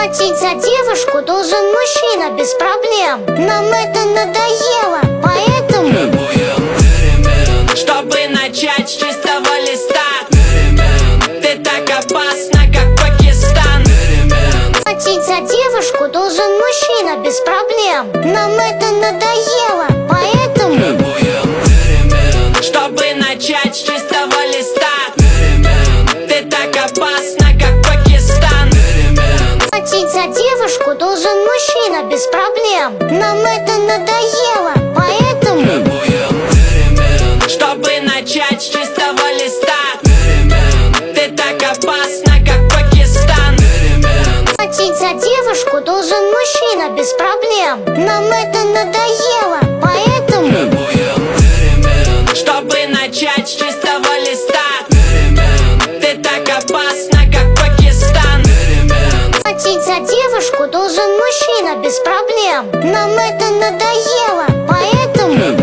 Платить за девушку должен мужчина без проблем. Нам это надоело, поэтому требуем перемен, чтобы начать с чистого листа. Ты так опасна, как Пакистан. платить за девушку должен мужчина без проблем. Нам это надоело, поэтому требуем перемен, чтобы начать с чистого листа. Ты так опасна, как Пакистан. платить за девушку должен мужчина без проблем. Нам это надоело, поэтому требуем перемен, чтобы начать с чистого листа. Ты так опасна, как Пакистан. платить за девушку должен мужчина без проблем. Нам это надоело, поэтому требуем перемен, чтобы начать с чистого листа. Ты так опасна, как Пакистан. платить за девушку должен мужчина без проблем. Нам это надоело, поэтому